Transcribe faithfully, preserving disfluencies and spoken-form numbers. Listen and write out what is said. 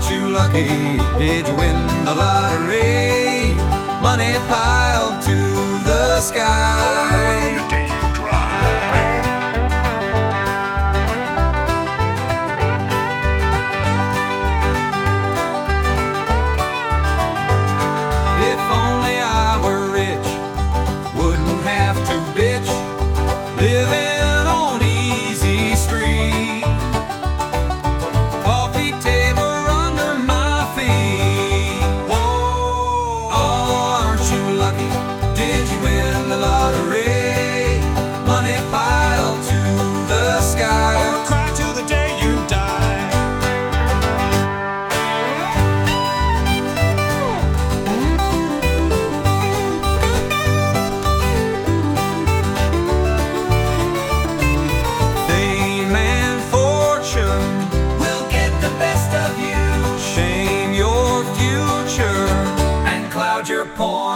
you lucky? Did you win the lottery? Money piled to the sky. If only I were rich, wouldn't have to bitch, living on Easy Street. Coffee table under my feet. Whoa, oh, aren't you lucky? Did you win the lottery? Money piled to the sky. Or cry till the day you die. Fame and fortune will get the best of you. Shame your future and cloud your point.